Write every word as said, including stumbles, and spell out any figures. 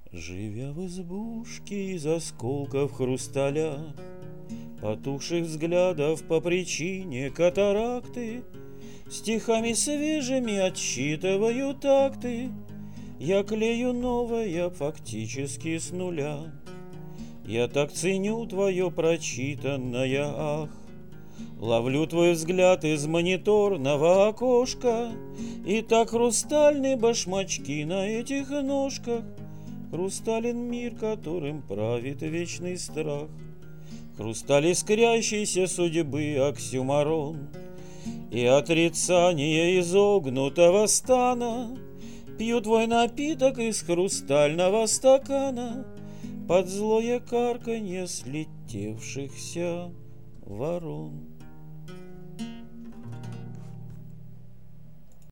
Живя в избушке из осколков хрусталя, потухших взглядов по причине катаракты, стихами свежими отсчитываю такты. Я клею новое фактически с нуля. Я так ценю твое прочитанное ах. Ловлю твой взгляд из мониторного окошка, и так хрустальные башмачки на этих ножках. Хрустален мир, которым правит вечный страх. Хрусталь искрящейся судьбы оксюмарон, и отрицание изогнутого стана. Пью твой напиток из хрустального стакана под злое карканье слетевшихся ворон.